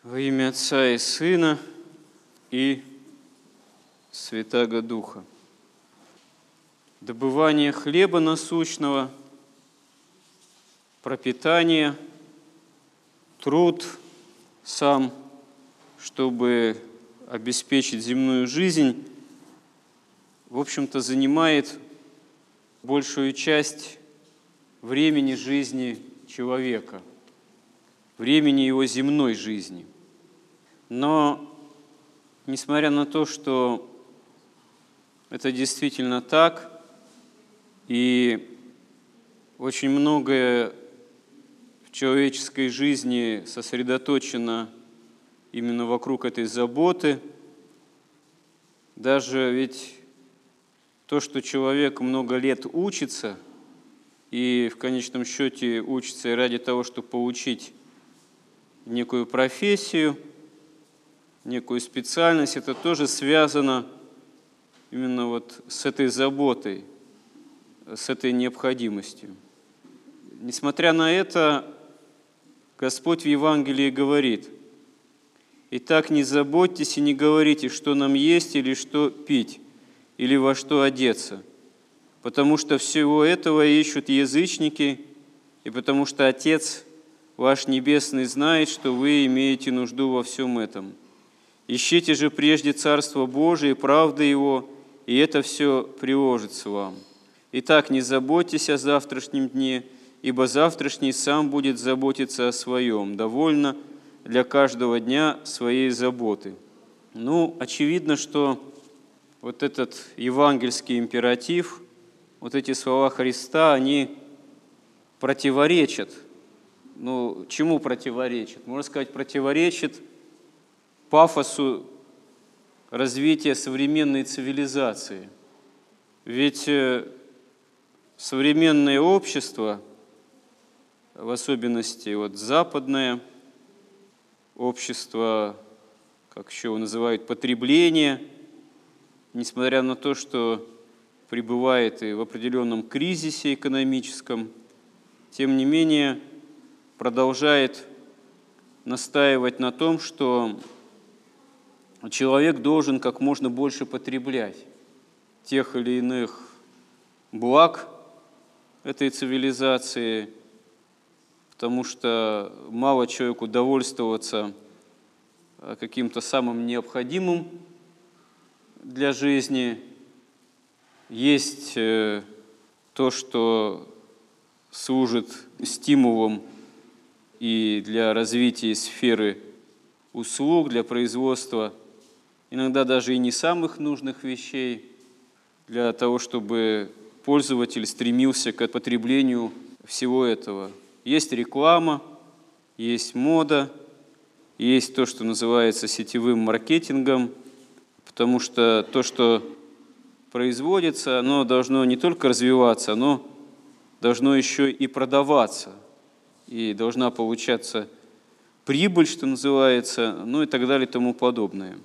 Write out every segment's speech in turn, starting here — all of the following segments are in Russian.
Во имя Отца и Сына и Святаго Духа. Добывание хлеба насущного, пропитание, труд сам, чтобы обеспечить земную жизнь, в общем-то, занимает большую часть времени жизни человека, времени его земной жизни. Но, несмотря на то, что это действительно так, и очень многое в человеческой жизни сосредоточено именно вокруг этой заботы, даже ведь то, что человек много лет учится, и в конечном счете учится и ради того, чтобы получить некую профессию, некую специальность, это тоже связано именно вот с этой заботой, с этой необходимостью. Несмотря на это, Господь в Евангелии говорит: «Итак, не заботьтесь и не говорите, что нам есть или что пить, или во что одеться, потому что всего этого ищут язычники, и потому что Отец ваш Небесный знает, что вы имеете нужду во всем этом. Ищите же прежде Царство Божие и правды Его, и это все приложится вам. Итак, не заботьтесь о завтрашнем дне, ибо завтрашний сам будет заботиться о своем. Довольно для каждого дня своей заботы». Очевидно, что вот этот евангельский императив, вот эти слова Христа, они противоречат. Чему противоречат? Можно сказать, противоречит пафосу развития современной цивилизации. Ведь современное общество, в особенности западное общество, как еще его называют, потребление, несмотря на то, что пребывает и в определенном кризисе экономическом, тем не менее продолжает настаивать на том, что человек должен как можно больше потреблять тех или иных благ этой цивилизации, потому что мало человеку довольствоваться каким-то самым необходимым для жизни. Есть то, что служит стимулом и для развития сферы услуг, для производства иногда даже и не самых нужных вещей, для того, чтобы пользователь стремился к потреблению всего этого. Есть реклама, есть мода, есть то, что называется сетевым маркетингом, потому что то, что производится, оно должно не только развиваться, оно должно еще и продаваться, и должна получаться прибыль, что называется, и так далее и тому подобное.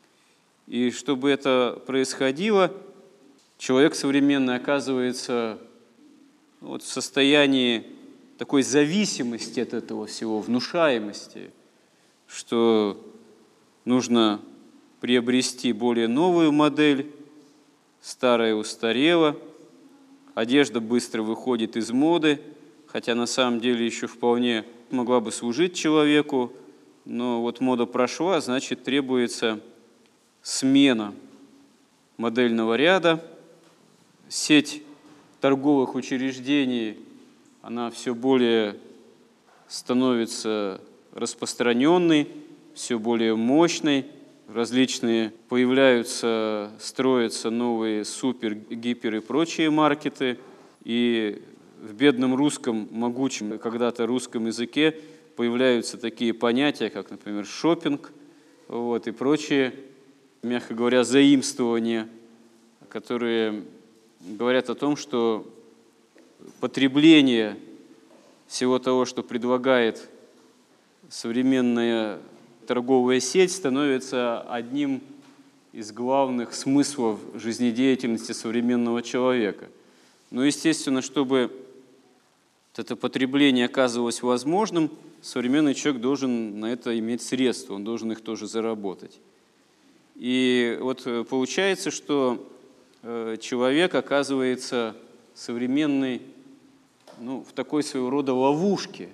И чтобы это происходило, человек современный оказывается в состоянии такой зависимости от этого всего, внушаемости, что нужно приобрести более новую модель, старая устарела, одежда быстро выходит из моды, хотя на самом деле еще вполне могла бы служить человеку, но мода прошла, значит, требуется смена модельного ряда. Сеть торговых учреждений, она все более становится распространенной, все более мощной. Различные появляются, строятся новые супер, гипер и прочие маркеты. И в бедном русском, могучем когда-то русском языке появляются такие понятия, как, например, шопинг, и прочие, мягко говоря, заимствования, которые говорят о том, что потребление всего того, что предлагает современная торговая сеть, становится одним из главных смыслов жизнедеятельности современного человека. Естественно, чтобы это потребление оказывалось возможным, современный человек должен на это иметь средства, он должен их тоже заработать. И вот получается, что человек оказывается современный, в такой своего рода ловушке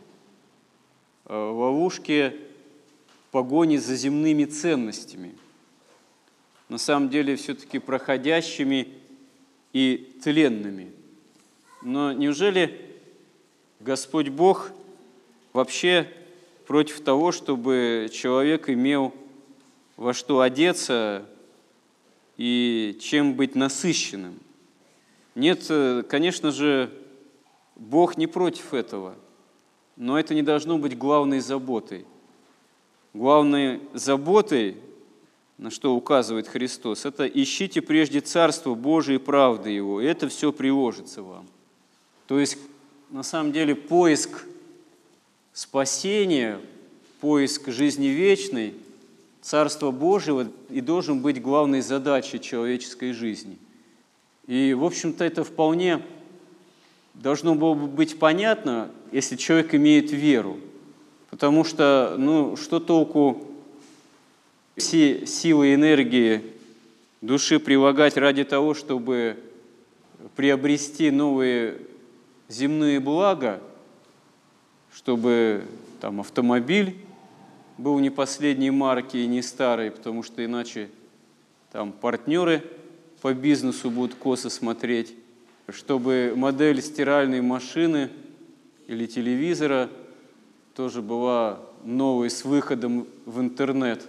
погони за земными ценностями, на самом деле все-таки проходящими и тленными. Но неужели Господь Бог вообще против того, чтобы человек имел во что одеться и чем быть насыщенным? Нет, конечно же, Бог не против этого, но это не должно быть главной заботой. Главной заботой, на что указывает Христос, это ищите прежде Царство Божие и правды Его, и это все приложится вам. То есть, на самом деле, поиск спасения, поиск жизни вечной, Царства Божьего и должен быть главной задачей человеческой жизни. И, в общем-то, это вполне должно было бы быть понятно, если человек имеет веру. Потому что, что толку все силы и энергии души прилагать ради того, чтобы приобрести новые земные блага, чтобы там автомобиль был не последней марки и не старый, потому что иначе там партнеры по бизнесу будут косо смотреть, чтобы модель стиральной машины или телевизора тоже была новой с выходом в интернет.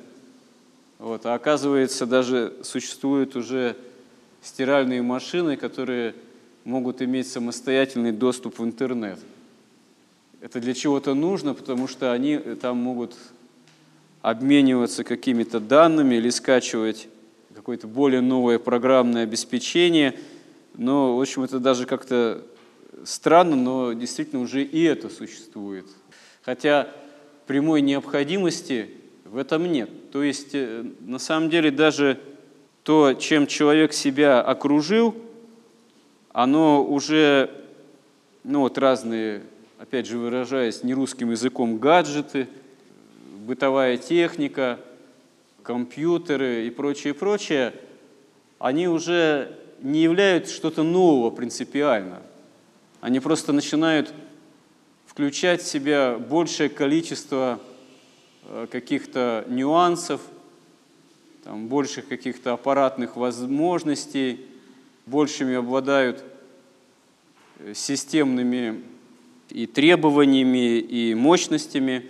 А оказывается, даже существуют уже стиральные машины, которые могут иметь самостоятельный доступ в интернет. Это для чего-то нужно, потому что они там могут обмениваться какими-то данными или скачивать какое-то более новое программное обеспечение. Но, в общем, это даже как-то странно, но действительно уже и это существует. Хотя прямой необходимости в этом нет. То есть, на самом деле, даже то, чем человек себя окружил, оно уже, разные, опять же выражаясь нерусским языком, гаджеты, бытовая техника, компьютеры и прочее, они уже не являются что-то нового принципиально. Они просто начинают включать в себя большее количество каких-то нюансов, больших каких-то аппаратных возможностей, большими обладают системными и требованиями, и мощностями,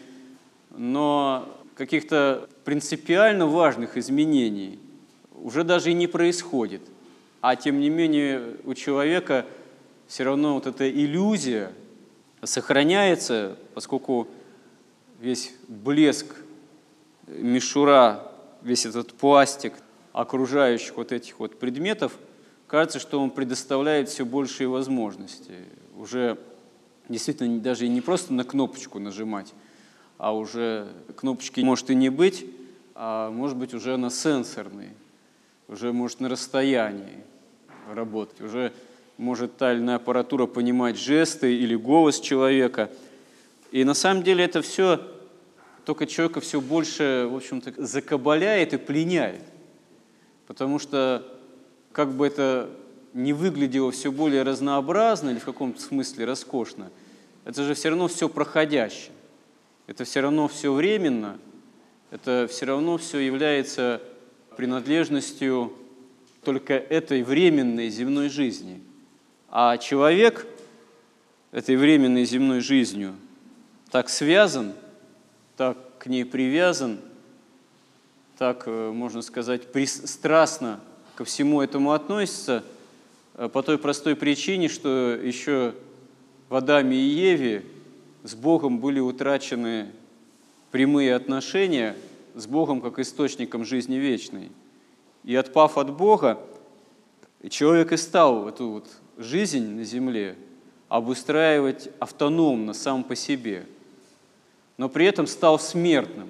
но каких-то принципиально важных изменений уже даже и не происходит. А тем не менее у человека все равно вот эта иллюзия сохраняется, поскольку весь блеск, мишура, весь этот пластик окружающих вот этих вот предметов, кажется, что он предоставляет все большие возможности. Уже действительно даже и не просто на кнопочку нажимать, а уже кнопочки может и не быть, а может быть уже она сенсорная, уже может на расстоянии работать, уже может та или иная аппаратура понимать жесты или голос человека. И на самом деле это все только человека все больше, в общем-то, закабаляет и пленяет. Потому что, как бы это ни выглядело все более разнообразно или в каком-то смысле роскошно, это же все равно все проходящее. Это все равно все временно, это все равно все является принадлежностью только этой временной земной жизни. А человек этой временной земной жизнью так связан, так к ней привязан, так, можно сказать, пристрастно ко всему этому относится, по той простой причине, что еще в Адаме и Еве с Богом были утрачены прямые отношения с Богом как источником жизни вечной. И отпав от Бога, человек и стал эту вот жизнь на земле обустраивать автономно, сам по себе, но при этом стал смертным.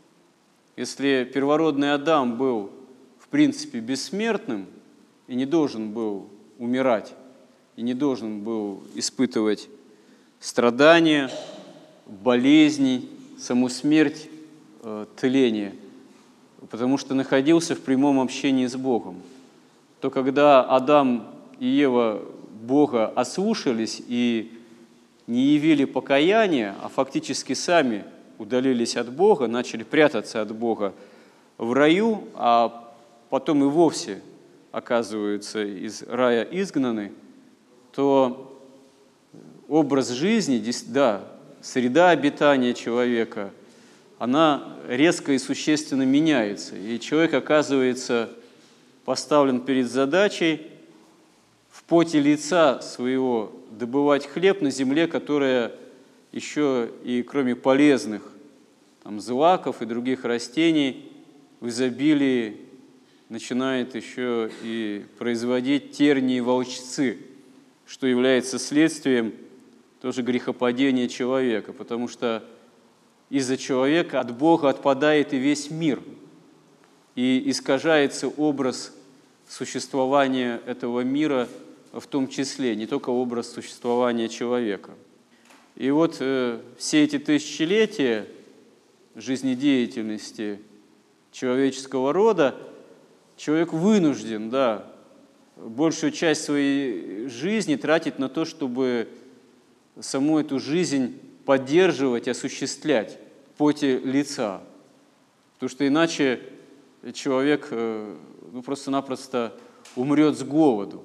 Если первородный Адам был, в принципе, бессмертным и не должен был умирать, и не должен был испытывать страдания, болезней, саму смерть, тление, потому что находился в прямом общении с Богом. То когда Адам и Ева Бога ослушались и не явили покаяния, а фактически сами удалились от Бога, начали прятаться от Бога в раю, а потом и вовсе оказываются из рая изгнаны, то образ жизни, да, среда обитания человека, она резко и существенно меняется. И человек оказывается поставлен перед задачей в поте лица своего добывать хлеб на земле, которая еще и кроме полезных злаков и других растений в изобилии начинает еще и производить тернии и волчцы, что является следствием тоже грехопадения человека, потому что из-за человека от Бога отпадает и весь мир, и искажается образ существования этого мира, в том числе, не только образ существования человека. И вот все эти тысячелетия жизнедеятельности человеческого рода человек вынужден, да, большую часть своей жизни тратить на то, чтобы саму эту жизнь поддерживать, осуществлять в поте лица. Потому что иначе человек просто-напросто умрет с голоду.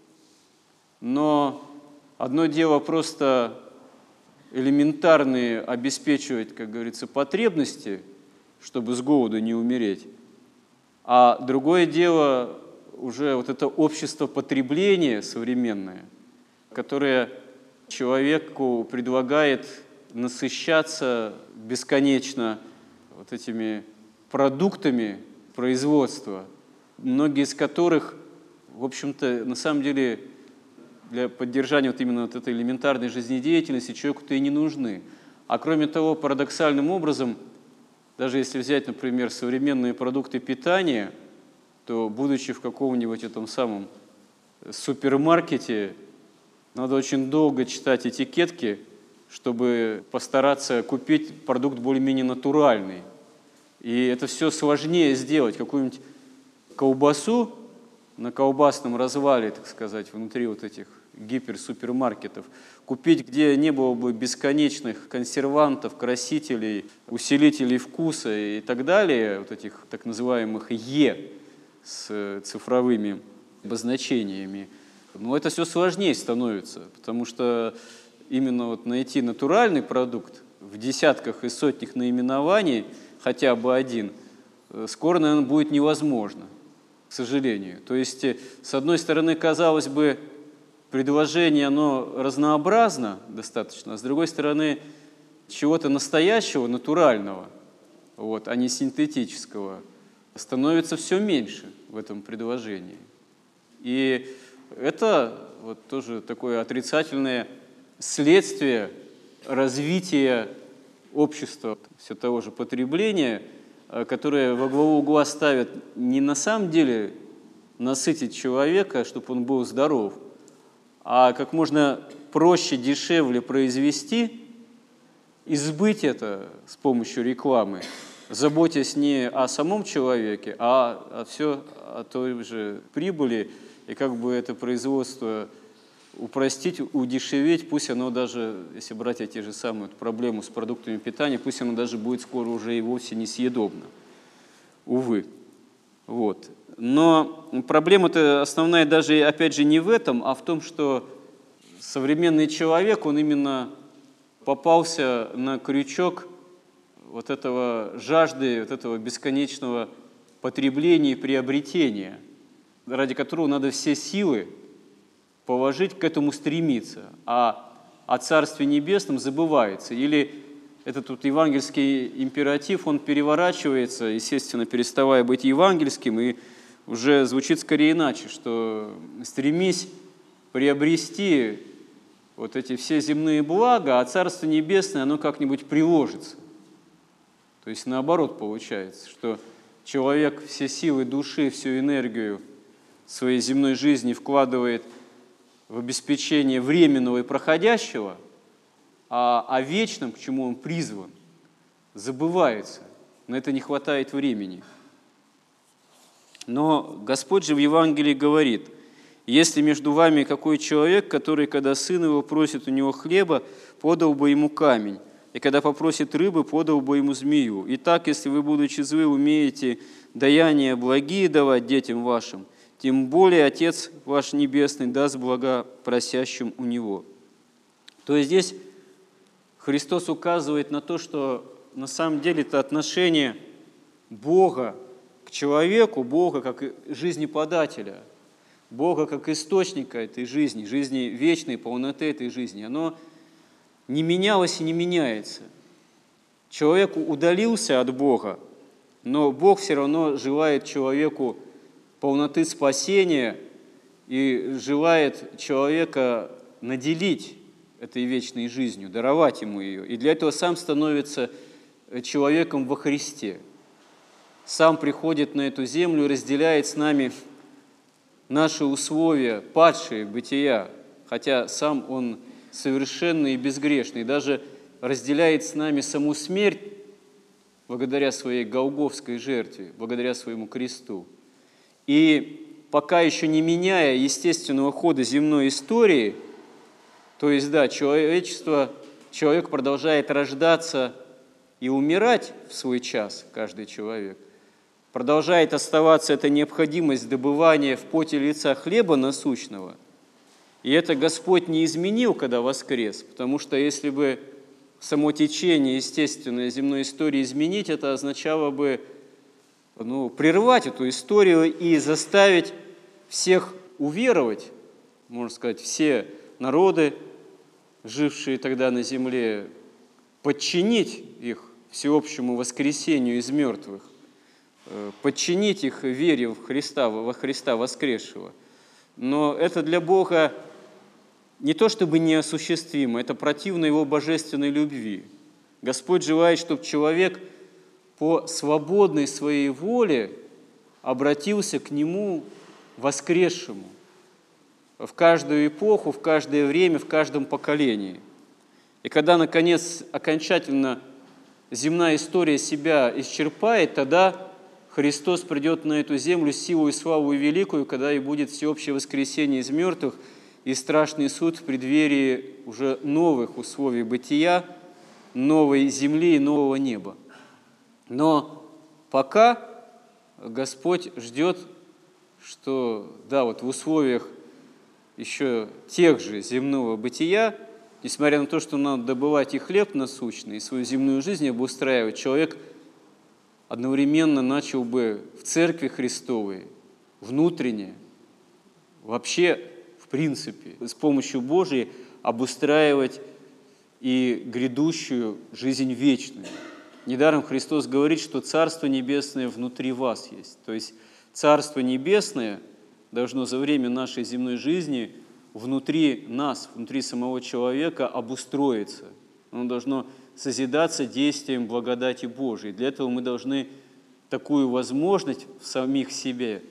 Но одно дело просто элементарные обеспечивать, как говорится, потребности, чтобы с голоду не умереть, а другое дело уже вот это общество потребления современное, которое человеку предлагает насыщаться бесконечно вот этими продуктами производства, многие из которых, в общем-то, на самом деле для поддержания вот именно вот этой элементарной жизнедеятельности человеку-то и не нужны. А кроме того, парадоксальным образом, даже если взять, например, современные продукты питания, то, будучи в каком-нибудь этом самом супермаркете, надо очень долго читать этикетки, чтобы постараться купить продукт более-менее натуральный. И это все сложнее сделать. Какую-нибудь колбасу на колбасном развале, так сказать, внутри вот этих гиперсупермаркетов, купить, где не было бы бесконечных консервантов, красителей, усилителей вкуса и так далее, вот этих так называемых «Е» с цифровыми обозначениями, но это все сложнее становится, потому что именно вот найти натуральный продукт в десятках и сотнях наименований, хотя бы один, скоро, наверное, будет невозможно, к сожалению. То есть, с одной стороны, казалось бы, предложение, оно разнообразно достаточно, а с другой стороны, чего-то настоящего, натурального, вот, а не синтетического, становится все меньше в этом предложении. И это вот тоже такое отрицательное следствие развития общества, все того же потребления, которое во главу угла ставит не на самом деле насытить человека, чтобы он был здоров, а как можно проще, дешевле произвести, избыть это с помощью рекламы, заботясь не о самом человеке, а о той же прибыли, и как бы это производство упростить, удешевить, пусть оно даже, если брать эти же самые проблемы с продуктами питания, пусть оно даже будет скоро уже и вовсе несъедобно. Увы. Вот. Но проблема-то основная даже, опять же, не в этом, а в том, что современный человек, он именно попался на крючок вот этого жажды, вот этого бесконечного потребления и приобретения, ради которого надо все силы положить, к этому стремиться, а о Царстве Небесном забывается. Или этот вот евангельский императив, он переворачивается, естественно, переставая быть евангельским, и уже звучит скорее иначе, что стремись приобрести вот эти все земные блага, а Царство Небесное, оно как-нибудь приложится. То есть наоборот получается, что человек все силы души, всю энергию своей земной жизни вкладывает в обеспечение временного и проходящего, а о вечном, к чему он призван, забывается. На это не хватает времени. Но Господь же в Евангелии говорит: «Если между вами какой человек, который, когда сын его просит у него хлеба, подал бы ему камень, и когда попросит рыбы, подал бы ему змею. Итак, если вы, будучи злы, умеете даяния благие давать детям вашим, тем более Отец ваш Небесный даст блага просящим у Него». То есть здесь Христос указывает на то, что на самом деле это отношение Бога к человеку, Бога как жизнеподателя, Бога как источника этой жизни, жизни вечной, полноты этой жизни, оно не менялось и не меняется. Человек удалился от Бога, но Бог все равно желает человеку полноты спасения и желает человека наделить этой вечной жизнью, даровать ему ее. И для этого сам становится человеком во Христе. Сам приходит на эту землю и разделяет с нами наши условия, падшие бытия, хотя сам он совершенный и безгрешный, даже разделяет с нами саму смерть благодаря своей голгофской жертве, благодаря своему кресту. И пока еще не меняя естественного хода земной истории, то есть, да, человек продолжает рождаться и умирать в свой час, каждый человек, продолжает оставаться эта необходимость добывания в поте лица хлеба насущного. И это Господь не изменил, когда воскрес, потому что если бы само течение естественной земной истории изменить, это означало бы прервать эту историю и заставить всех уверовать, можно сказать, все народы, жившие тогда на земле, подчинить их всеобщему воскресению из мертвых, подчинить их вере в Христа, во Христа воскресшего. Но это для Бога не то чтобы неосуществимо, это противно Его божественной любви. Господь желает, чтобы человек по свободной своей воле обратился к Нему воскресшему в каждую эпоху, в каждое время, в каждом поколении. И когда, наконец, окончательно земная история себя исчерпает, тогда Христос придет на эту землю силу и славу великую, когда и будет всеобщее воскресение из мертвых и страшный суд в преддверии уже новых условий бытия, новой земли и нового неба. Но пока Господь ждет, что, да, вот в условиях еще тех же земного бытия, несмотря на то, что надо добывать и хлеб насущный, и свою земную жизнь обустраивать, человек одновременно начал бы в Церкви Христовой, внутренне, вообще, в принципе, с помощью Божией обустраивать и грядущую жизнь вечную. Недаром Христос говорит, что Царство Небесное внутри вас есть. То есть Царство Небесное должно за время нашей земной жизни внутри нас, внутри самого человека обустроиться. Оно должно созидаться действием благодати Божией. Для этого мы должны такую возможность в самих себе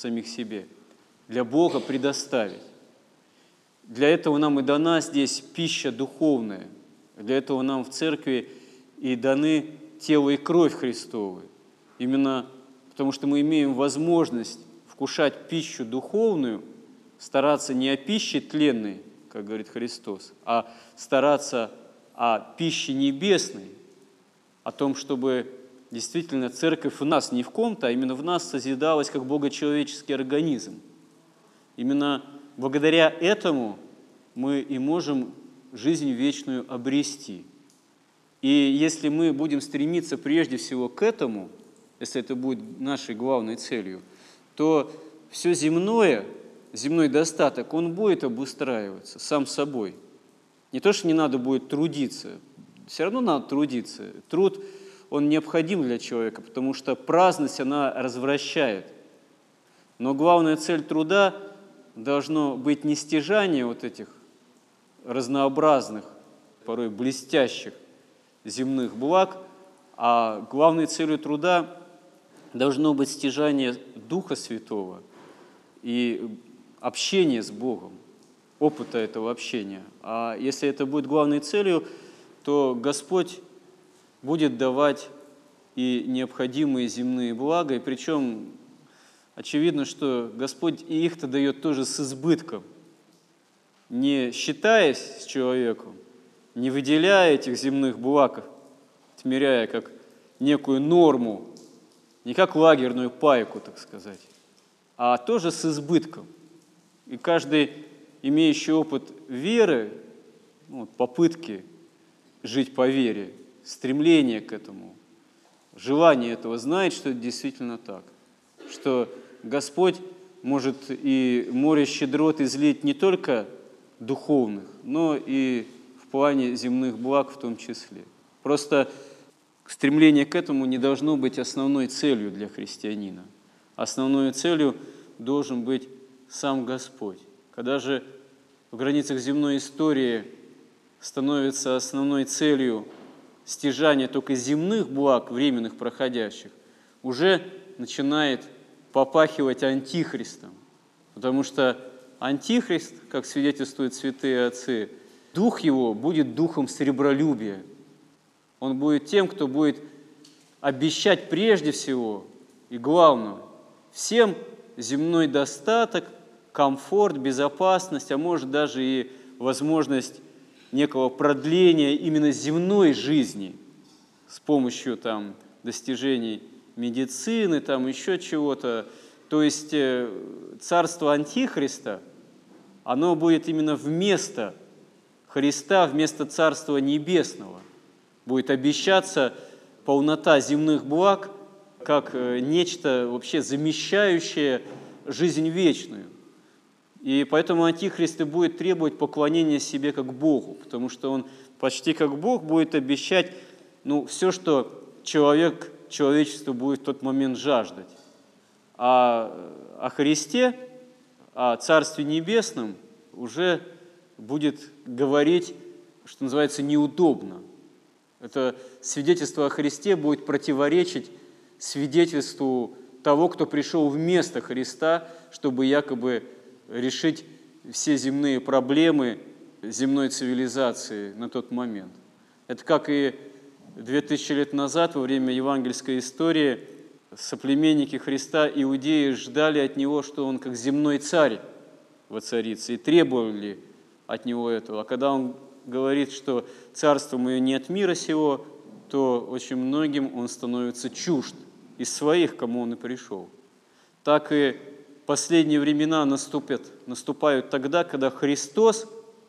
для Бога предоставить. Для этого нам и дана здесь пища духовная. Для этого нам в церкви и даны тело и кровь Христовы. Именно потому что мы имеем возможность вкушать пищу духовную, стараться не о пище тленной, как говорит Христос, а стараться о пище небесной, о том, чтобы действительно церковь в нас, не в ком-то, а именно в нас созидалась как богочеловеческий организм. Именно благодаря этому мы и можем жизнь вечную обрести. И если мы будем стремиться прежде всего к этому, если это будет нашей главной целью, то все земной достаток, он будет обустраиваться сам собой. Не то, что не надо будет трудиться, все равно надо трудиться. Труд, он необходим для человека, потому что праздность, она развращает. Но главная цель труда должно быть не стяжание вот этих разнообразных, порой блестящих земных благ, а главной целью труда должно быть стяжание Духа Святого и общение с Богом, опыта этого общения. А если это будет главной целью, то Господь будет давать и необходимые земные блага, и причем очевидно, что Господь и их-то дает тоже с избытком, не считаясь с человеком, не выделяя этих земных благ, отмеряя как некую норму, не как лагерную пайку, так сказать, а тоже с избытком. И каждый, имеющий опыт веры, попытки жить по вере, стремление к этому, желание этого, знает, что это действительно так, что Господь может и море щедрот излить не только духовных, но и в плане земных благ в том числе. Просто стремление к этому не должно быть основной целью для христианина. Основной целью должен быть сам Господь. Когда же в границах земной истории становится основной целью стяжание только земных благ, временных, проходящих, уже начинает попахивать антихристом. Потому что антихрист, как свидетельствуют святые отцы, дух его будет духом сребролюбия. Он будет тем, кто будет обещать прежде всего и главного всем земной достаток, комфорт, безопасность, а может даже и возможность некого продления именно земной жизни с помощью достижений медицины, еще чего-то. То есть царство Антихриста, оно будет именно вместо Христа, вместо Царства Небесного. Будет обещаться полнота земных благ, как нечто вообще замещающее жизнь вечную. И поэтому Антихрист и будет требовать поклонения себе как Богу, потому что он почти как Бог будет обещать все, что человечество будет в тот момент жаждать. А о Христе, о Царстве Небесном уже будет говорить, что называется, неудобно. Это свидетельство о Христе будет противоречить свидетельству того, кто пришел вместо Христа, чтобы якобы решить все земные проблемы земной цивилизации на тот момент. Это как и 2000 лет назад, во время евангельской истории, соплеменники Христа, иудеи, ждали от Него, что Он как земной царь воцарится, и требовали от Него этого. А когда Он говорит, что царство Мое не от мира сего, то очень многим Он становится чужд из своих, кому Он и пришел. Так и последние времена наступают тогда, когда Христос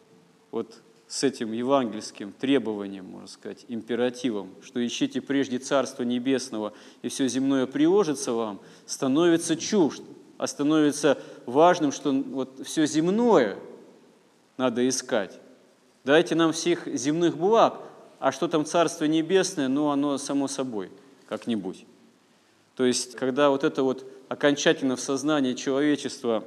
с этим евангельским требованием, можно сказать, императивом, что ищите прежде Царство Небесного, и все земное приложится вам, становится чужд, а становится важным, что все земное надо искать. Дайте нам всех земных благ, а что там Царство Небесное, оно само собой как-нибудь. То есть, когда это окончательно в сознании человечества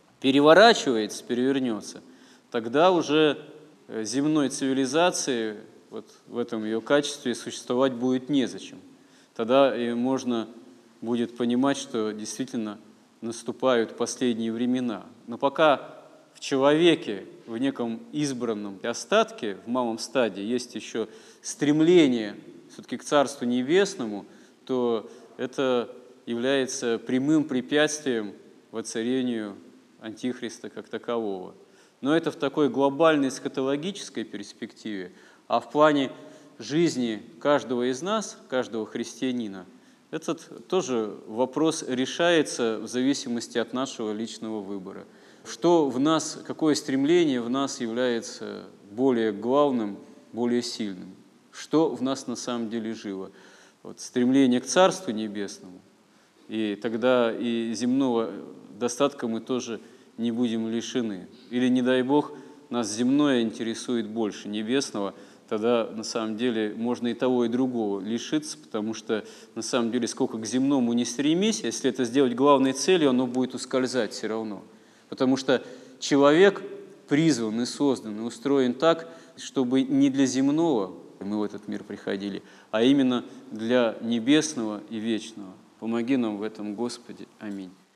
перевернется, тогда уже земной цивилизации в этом ее качестве существовать будет незачем. Тогда и можно будет понимать, что действительно наступают последние времена. Но пока в человеке, в неком избранном остатке, в малом стадии, есть еще стремление все-таки к Царству Небесному, то это является прямым препятствием воцарению Антихриста как такового. Но это в такой глобальной эсхатологической перспективе, а в плане жизни каждого из нас, каждого христианина, этот тоже вопрос решается в зависимости от нашего личного выбора. Что в нас, какое стремление в нас является более главным, более сильным? Что в нас на самом деле живо? Стремление к Царству Небесному, и тогда и земного достатка мы тоже не будем лишены. Или, не дай Бог, нас земное интересует больше небесного, тогда на самом деле можно и того, и другого лишиться, потому что на самом деле сколько к земному не стремись, если это сделать главной целью, оно будет ускользать все равно. Потому что человек призван и создан, и устроен так, чтобы не для земного мы в этот мир приходили, а именно для небесного и вечного. Помоги нам в этом, Господи. Аминь.